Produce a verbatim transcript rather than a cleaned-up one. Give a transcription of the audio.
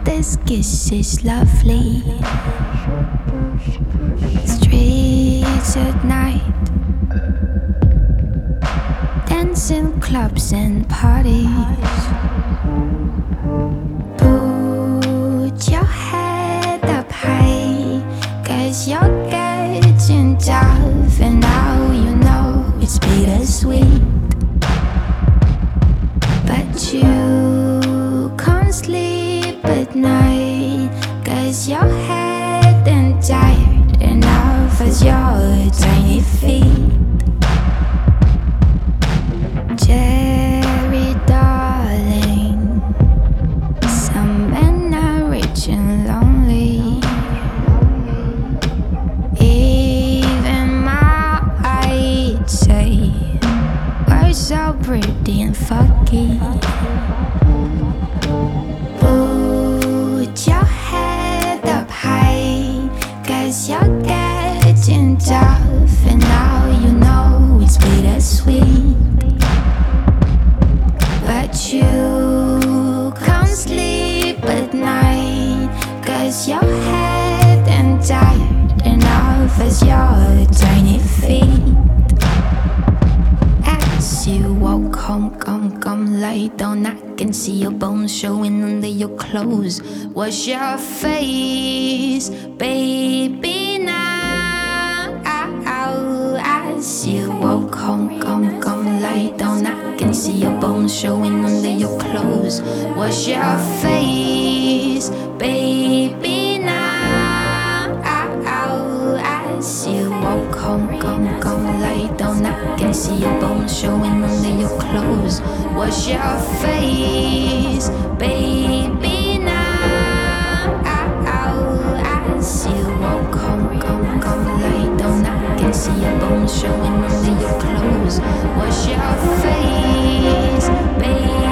this kiss is lovely. Streets at night, dancing clubs and parties. Put your head up high, cause you're getting tough, and now you know it's bittersweet. But you can't sleep at night, cause you're head and tired enough as your tiny feet. Jerry, darling, some men are rich and lonely. Even my I'd say we're so pretty and fucky. Put your head up high, cause you're getting tough, and now you know it's bittersweet. But you can't sleep at night, cause you're head and tired enough as your tiny feet. As you walk home, come, come, lay down, I can see your bones showing under your clothes. Wash your face, baby, now. As you walk home, come, come, lay down, I can see your bones showing under your clothes. Wash your face, baby, now. As you walk home, come, come, lay down, I can see your bones showing under your clothes. Wash your face, baby, now. As you walk home, come, come, lay down, I can see your bones showing under your clothes. Wash your face, baby, now. As you walk home, come, come, lay down, I can see your bones showing under your clothes. Wash your face, baby, now. As you walk home, come, come, lay down, I can see your bones showing under your clothes. Wash your face, baby, now. As you walk home, come, come, lay down, I can see your bones showing under your clothes. Wash your face, baby.